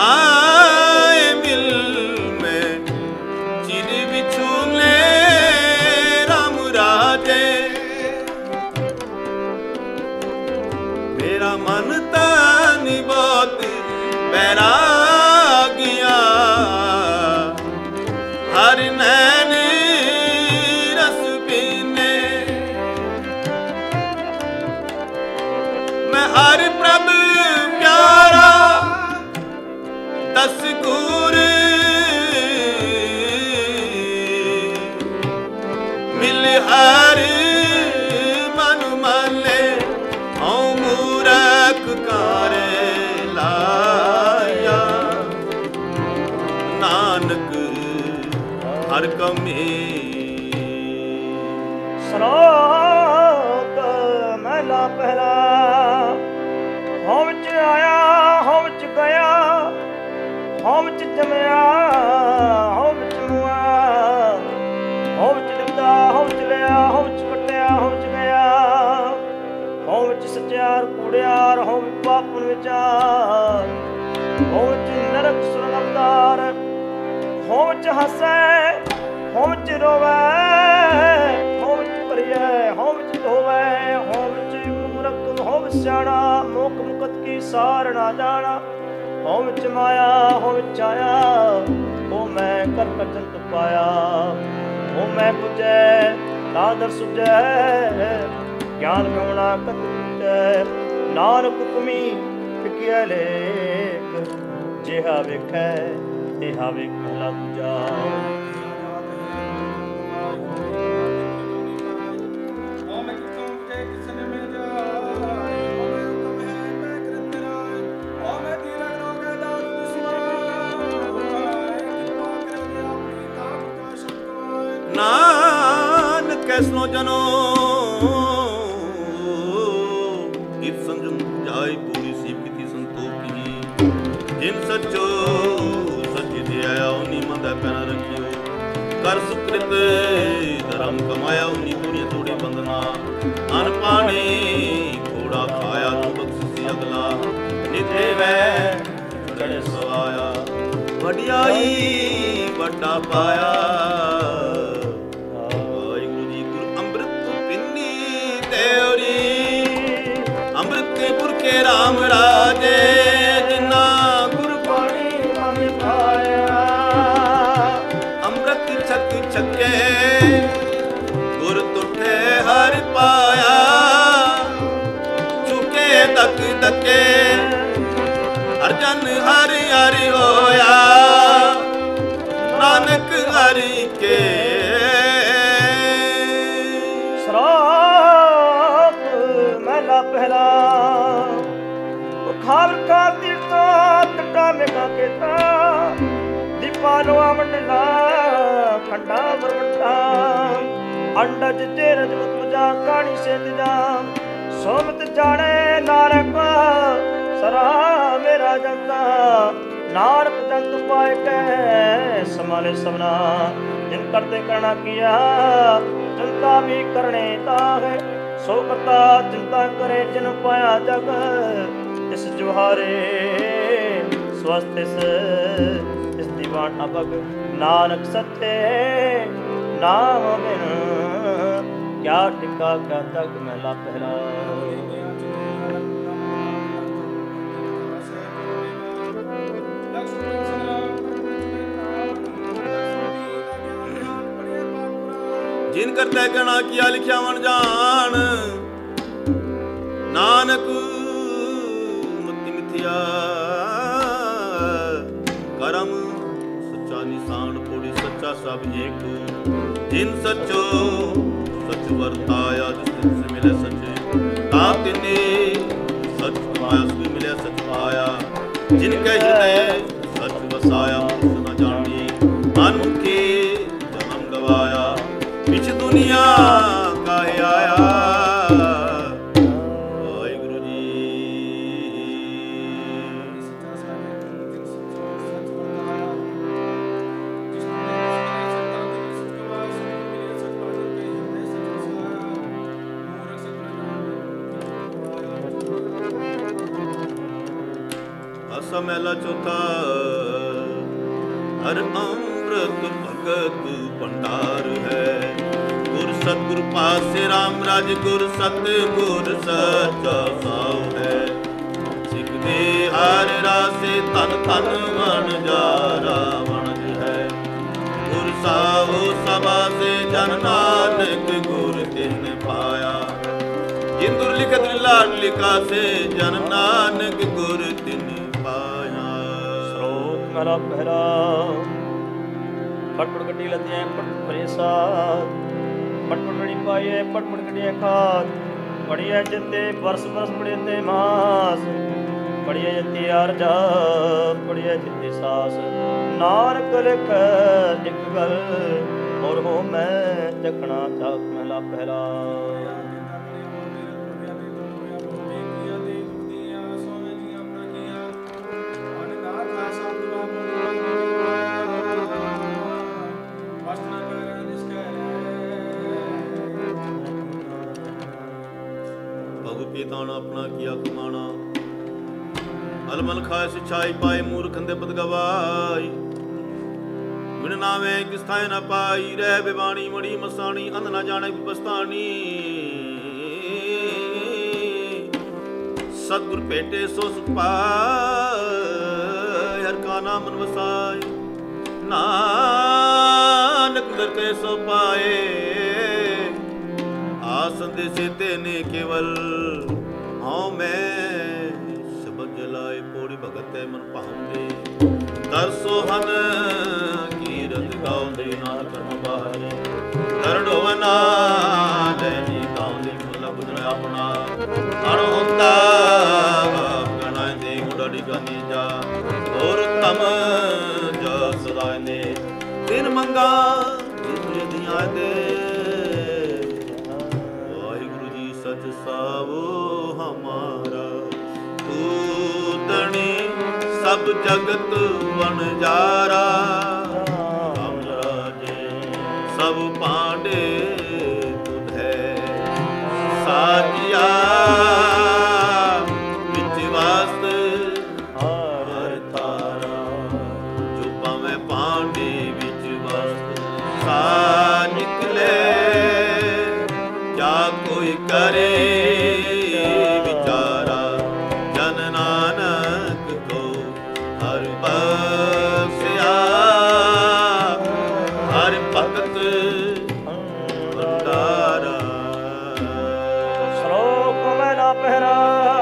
आए मिल में चिर बिछूले राम राजे। मेरा मन तन बहुत बैरागिया हर नैन रस पीने। मैं हर प्रभ प्यारा दस गुर मिल हर मन माले हूँ मूरख कारे लाया। नानक हर कमी श्लोक महला पहला। हों विच आया हों विच गया, हों विच जमया हों विच मुआ, हों विच दिता हों विच लिया, हों विच कट्टिया हों विच गया, हों विच सच्चार कूड़ियार, हों विच पापन विचार, हों विच नरक सुरग अवतार, हों विच हसै हों विच रोवै, हों विच भरियै हों विच धोवै, हों विच मूरख हों विच सियाणा, मुख मुकत की सार ना जाना, हों विच माया हों विच आया, हो मैं कर कचंत पाया, हो मैं बुझै नादर सुझै, ज्ञान होना कत बुझै। नानक हुक्मी फिकिया लेख, जिहा वेखै तिहा वेख महला दूजा। नानक कैसनो जनो इत संजम जाय पूरी सीप की संतोखी। जिन सचो सच दिया उन्हीं मंदा पैना रखियो, कर सुकृत धर्म कमाया उन्हीं दुनिया तोड़ी बंदना। अन पानी घोड़ा खाया तू बख्शी अगला, नित्य वै चढ़े सवाया। वडियाई वड्डा पाया राम राजे। जिन्ना गुरु पाणी मन पाया, अमृत छक छके गुर तुठे हर पाया। चुके तक तके हर जन हरि हरि होया, नानक हरि के। श्लोक महला पहला। खावर का तीर्था तटा मेघा केता, दीपालो मंडला खंडा वरवंटा। अंडज तेरज मुतमजा काणी से तिजा, सोमत जाने नारक सरा मेरा जनता। नारक जंतु पाए के समाले सबना, जिन करते करना किया जनता भी करने ताहे। सो करता चिंता करे जिन पाया जग, इस जुहारे स्वस्थ इस दीवान अबग। नानक सत्य नाम बिन क्या टिका क्या तक महला पहला। जिन करते कहना किया लिखिया मन जान, नानक करम सच्चा निशान पोड़ी सच्चा सब एक। जिन सचो सच वर्ताया, जिस से मिले सच तातिने सच पाया, सुख मिले सच पाया। जिनके हृदय सच बसाया, न जानी अनमुखी जन्म गवाया। पिछ दुनिया का आया ਖਾਲਸਾ ਮਹਿਲਾ ਚੌਥਾ। ਹਰ ਅੰਮ੍ਰਿਤ ਭਗਤ ਭੰਡਾਰ ਹੈ, ਗੁਰ ਸਤਿਗੁਰ ਪਾਸੇ ਰਾਮ ਰਾਜ, ਗੁਰ ਸਤਿਗੁਰ ਸੱਚਾ ਸਾਉ ਹੈ। ਸਿੱਖ ਦੇ ਹਰ ਰਾਸੇ ਧਨ ਧਨ ਵਣਜਾਰਾ ਵਣਜ ਹੈ, ਗੁਰ ਸਾਹੋ ਸਭਾ ਸੇ ਜਨ ਨਾਨਕ ਗੁਰ ਤਿਨ ਪਾਇਆ। ਜਿੰਦੁਰ ਲਿਖਤ ਲਾਡ ਲਿਖਾ ਸੇ ਜਨ ਨਾਨਕ ਗੁਰ ਤਿਨ ਪਾਇਆ। ਸ਼ਲੋਕ ਮਹਿਲਾ ਪਹਿਲਾ। ਪਟਪਟ ਗੱਡੀ ਲੱਦਿਆਂ ਪਟ ਭਰੇ ਸਾਥ, ਪਟਪਟ ਗੜੀ ਪਾਈਏ ਪਟਪਟ ਗੱਡੀਆਂ ਖਾਤ। ਪੜੀਏ ਜਿੱਤੇ ਬਰਸ ਬਰਸ ਪੜੇ ਤੇ ਮਾਸ, ਪੜੀਏ ਜਿੱਤੇ ਅਰਜਾ ਪੜੀਏ ਜਿੱਤੇ ਸਾਸ। ਨਾਨਕ ਲਿਖ ਇੱਕ ਗੱਲ ਔਰ ਹੋ ਮੈਂ ਚੱਕਣਾ ਚਾਕ। ਮਹਿਲਾ ਪਹਿਲਾ। ਪੀਤਾਣਾ ਆਪਣਾ ਕੀਆ ਕਮਾਣਾ, ਅਲਮਲ ਖਾਏ ਸਿਛਾਈ ਪਾਏ, ਮੂਰਖ ਅੰਦੇ ਪਦ ਗਵਾਈ। ਬਿਨ ਨਾਵੇਂ ਕਿਸ ਥਾਏ ਨਾ ਪਾਈ, ਰਹਿ ਬਿਵਾਣੀ ਮੜੀ ਮਸਾਣੀ, ਅੰਧ ਨਾ ਜਾਣੇ ਬਸਤਾਨੀ। ਸਤਿਗੁਰ ਭੇਟੇ ਸੋ ਸੁਖ ਪਾਇ, ਹਰ ਕਾ ਨਾਮ ਮਨ ਵਸਾਇ। ਨਾਨਕ ਦਰ ਤੇ ਸੋ ਪਾਏ, ਆਸੰਦੇ ਸੇ ਤੇਨੇ ਕੇਵਲ। ਹਉ ਮੈਂ ਸ਼ਬਦ ਜਲਾਏ, ਪੋੜੀ ਭਗਤ ਮਨ ਭਾਉਂਦੇ। ਤਰਸੋ ਹਨ ਕੀਰਤ ਗਾਉਂਦੇ, ਨਾਨਕ ਕਰਮ ਬਾਹਰੇ। ਕਰੜੋਵਨਾ ਲੈਨੀ ਗਾਉਂਦੇ, ਮੁੱਲਾ ਬੁਝਣਾ ਆਪਣਾ। ਅਣ ਹੁੰਦਾ ਗਣਾਏ ਦੇ ਗੁੜੜੀ ਗਾਨੀ ਜਾ, ਹੋਰ ਤਮ ਜਾ ਸਦਾਏ ਨੇ। ਦਿਨ ਮੰਗਾ ਜਿਤਨੇ ਦੀਆਂ ਦੇ, ਸਚ ਸਾਵੋ ਹਮਾਰਾ। ਤੂਤਣੀ ਸਭ ਜਗਤ ਵਣਜਾਰਾ, ਰਾਮ ਰਾਜੇ ਸਭ ਪਾਂਡੇ ਤੁਧ ਹੈ। ਸਾਜਿਆ ਵਿੱਚ ਵਾਸਤ ਹਰ ਤਾਰਾ, ਜੋ ਭਾਵੇਂ ਪਾਂਡੇ ਵਿੱਚ ਵਾਸਤ। ਸਾ ਨਿਕਲੇ ਕਿਆ ਕੋਈ ਕਰੇ ਵਿਚਾਰਾ, ਜਨ ਨਾਨਕ ਕੋ ਹਰ ਬਖਸ਼ਿਆ। ਹਰ ਭਗਤ ਭੰਡਾਰਾ। ਸ਼ਲੋਕ ਮਹਿਲਾ ਪਹਿਰਾ।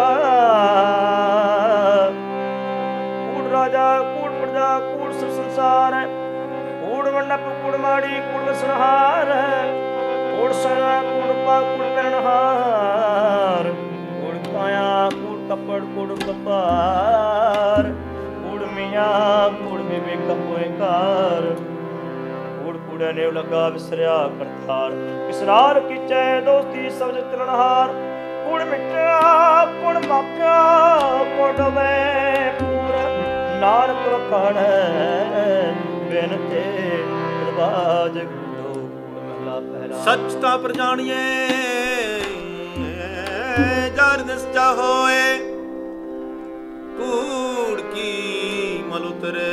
ਕੂੜ ਰਾਜਾ ਕੂੜ ਪ੍ਰਜਾ ਕੂੜ ਸਭ ਸੰਸਾਰ, ਕੂੜ ਮੰਡਪ ਕੂੜ ਮਾੜੀ ਕੂੜ ਵਸਨਹਾਰ। ਕੂੜ ਸਣਾ ਕੂੜ ਪਾ ਕੂੜ ਪਹਿਨਹਾਰ, ਕੂੜ ਕਾਇਆ ਕੂੜ ਕੱਪੜ ਕੂੜ ਕਪਾਰ। ਕੂੜ ਮੀਆਂ ਕੂੜ ਬੀਬੀ ਕਪੋਏ ਕਾਰ, ਕੂੜ ਕੂੜੇ ਨੇ ਲਗਾ ਵਿਸਰਿਆ ਕਰਤਾਰ। ਵਿਸਰਾਰ ਕੀਚੈ ਦੋਸਤੀ ਸਬਜ ਤਿਰਨਹਾਰ, ਕੂੜ ਮਿਟਿਆ ਕੂੜ ਮਾਪਿਆ ਕੂੜ ਡੋਬੇ ਪੂਰ। ਨਾਨਕ ਰਖਣ ਬਿਨ ਤੇ ਨਿਰਵਾਜ। ਸੱਚ ਤਾਂ ਪਰ ਜਾਣੀਏ, ਜਰ ਨਿਸਚਾ ਹੋਏ। ਕੂੜ ਕੀ ਮਲ ਉਤਰੇ,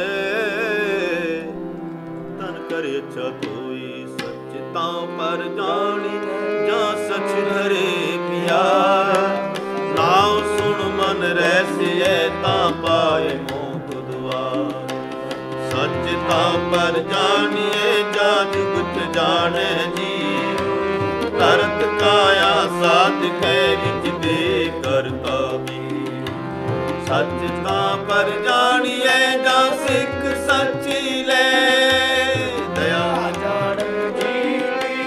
ਤਨ ਕਰੇ ਅੱਛਾ ਕੋਈ। ਸੱਚ ਤਾਂ ਪਰ ਜਾਣੀ, ਜਾਂ ਸੱਚ ਧਰੇ ਪਿਆ। ਨਾਉ ਸੁਣ ਮਨ ਰਹਿਸੀਏ, ਤਾਂ ਪਾਏ ਮੋਖ ਦੁਆਰ। ਸੱਚ ਤਾਂ ਪਰ ਜਾਣੀਏ, ਜਾਂ ਜੁਗਤ ਜਾਣੇ ਜੀ। ਕਰਤ ਕਾਇਆ ਸਾਧਕੇ ਵਿੱਚ ਦੇ ਕਰਤਾ ਵੀ। ਸੱਚ ਤਾਂ ਪਰ ਜਾਣੀਏ, ਜਾਂ ਸਿੱਖ ਸੱਚੀ ਲੈ। ਦਇਆ ਜਾਣ ਜੀ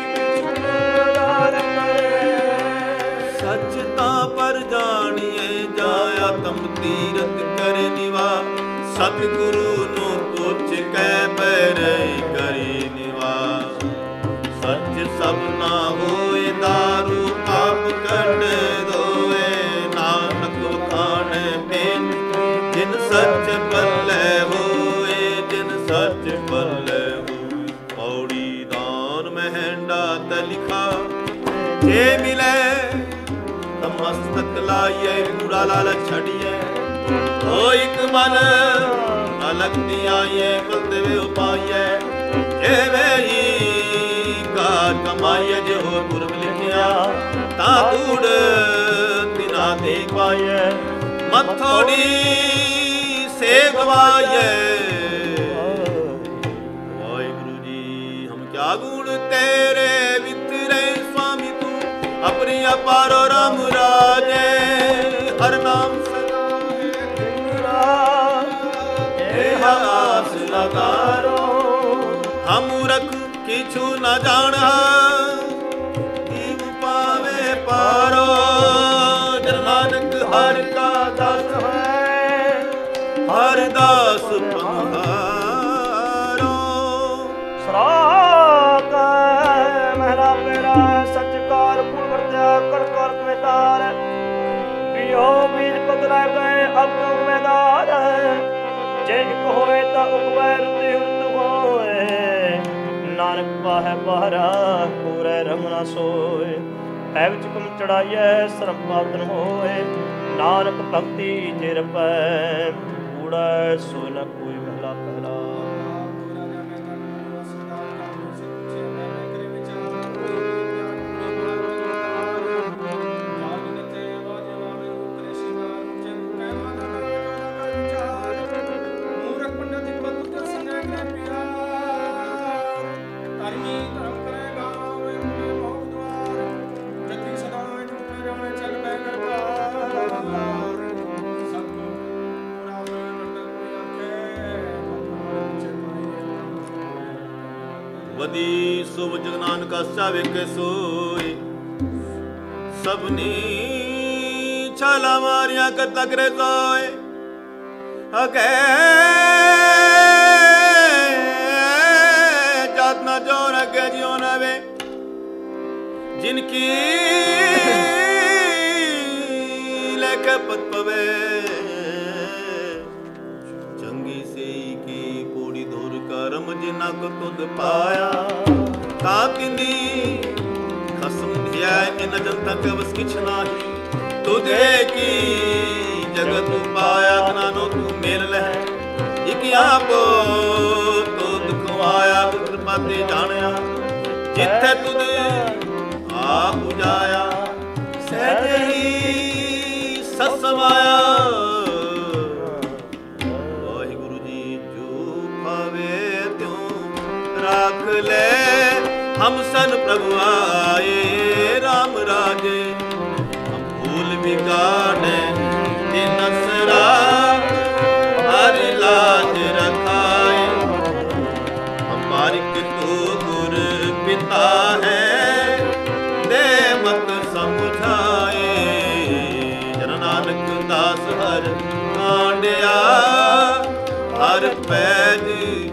ਸੱਚ ਤਾਂ ਪਰ ਜਾਣੀਏ, ਜਾਂ ਆਤਮ ਤੀਰਥ ਕਰੇ ਨਿਵਾ। ਸਤਿਗੁਰੂ ਨੂੰ ਪੁੱਛ ਕੇ ਬੈਰਈ ਕਰੀ ਨਿਵਾਸ। ਸੱਚ ਸਭ ਨਾ ਹੋਏ, ਦਾਰੂ ਪਾਪ ਕੱਢ ਦੋਏ। ਨਾਨਕ ਖਾਣੇ ਪੀਣ ਜਿਨ ਸੱਚ ਪੱਲੇ ਹੋਏ, ਜਿਨ ਸੱਚ ਪੱਲੇ ਹੋਏ। ਪੌੜੀ ਦਾਨ ਮਹਿੰਡਾ ਤ ਲਿਖਾ, ਜੇ ਮਿਲੇ ਤਾਂ ਮਸਤਕ ਲਾਈਏ। ਕੂੜਾ ਲਾਲਚ ਛੱਡੀਏ, ਹੋ ਇੱਕ ਮਨ ਅਲਗ ਦਿਆਈਏ ਬਲਦੇਵੇ ਉਪਾਈਏ ਜਿਵੇਂ ਹੀ ਕਾਰ ਕਮਾਈਏ ਜੇ ਹੋ ਗੁਰਬ ਲਿਖਿਆ ਤਾਂ ਕੂੜ ਤਿਨਾ ਦੇਖ ਪਾਈਏ ਮਥੋੜੀ सेववाये। वाहिगुरु जी हम क्या गुण तेरे वितरे स्वामी तू अपनी अपार राम राजे हर नाम सदा आस लगारो हम रख किछु न जान पावे पारो जन नानक हर का दास है ਹਰਦਾਸ ਪਹਾਰੋ। ਸਰਾਕ ਮਹਿਲਾ ਮੇਰਾ ਸਚਕਾਰ ਪੁਰ ਵਰਤਿਆ ਕੜਕਰ ਕਮੇਦਾਰ ਬਿਓ ਬੀਜ ਕਦ ਲੈ ਗਏ ਅਗਮ ਮੈਦਾਰ ਜੇ ਇੱਕ ਹੋਏ ਤਾਂ ਉਗਵੈ ਰੁੱਤੀ ਹੁਰਤ ਹੋਏ ਨਾਨਕ ਪਾਹੈ ਪਹਰਾ ਪੂਰੇ ਰੰਗ ਨਾ ਸੋਏ ਹੈ ਵਿੱਚ ਕਮ ਚੜਾਈਐ ਸਰਬ ਪਾਤਨ ਹੋਏ ਨਾਨਕ ਭਗਤੀ ਜੇ ਰਪੈ ਸੋ ਨ ਕੋਈ ਮਹਿਲਾ ਪਹਿਲਾ। वदी सुभ जग नानक चावे के सोई सबनी छाला मारिया करता करे सोए अगे जात ना जोर अगे जियो ना वे जिनकी लेके पत पवे करम जिना को तुद पाया ताकिंदी खसम धिया इन जन तक बस किछ नाही तुझे की जगत पाया तना तू मेल लह इक आपो तो दुखवाया कृपा ते जाणया जिथे तुद आप उजाया सहज ही ससवाया। राख ले हम सन प्रभु आए राम राजे हम भूल बिगाड़े नसरा हरि लाज रखाए हमारी तू गुर पिता है दे मत समझाए जन नानक दास हर कांडिया हर पैज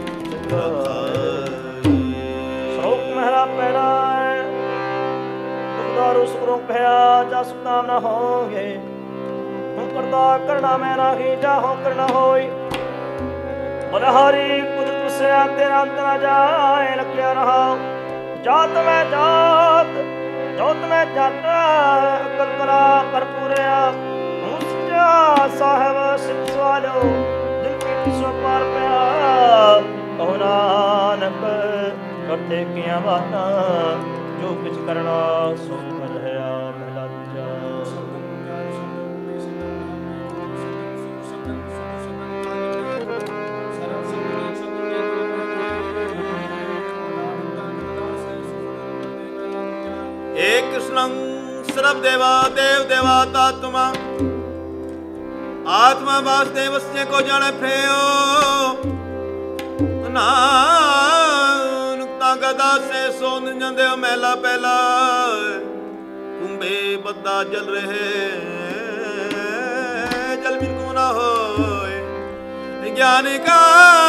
भया जा सुनाम न होगे हूँ करता करना मैं राखी जा हो करना होई बलहारी कुदरत से तेरा अंत न जाए लख्या रहा जात में जात जोत में जाता अकल कला कर पूरे हूँ सच्चा साहब सिख सवालो जिनकी सो पार पया कहो नानक करते किया बाता जो कुछ करना सो एक कृष्णं सर्व देवा देव देवात्मा आत्मा वासुदेवस्य को जाने फेयो नानकता गदा से सोन जंदे मैला पहला कुंभे बद्दा जल रहे जल बिन को ना होए ज्ञानी का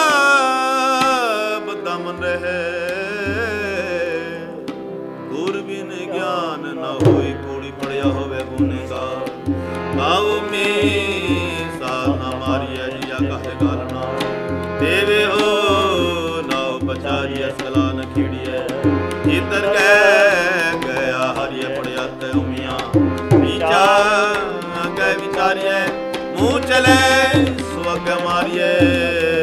बद्दा मन रहे ज्ञान न होए कोड़ी पड़िया होवे गुनेगा भाव में साधना मारिया जिया कहे गालना देवे हो नाव बचारिया सला न खीड़िया इतर गया हरिया पड़िया ते उमिया विचार गए विचारिया ਮੂੰਹ ਚਲੇ ਸੁਅਗ ਮਾਰੀਏ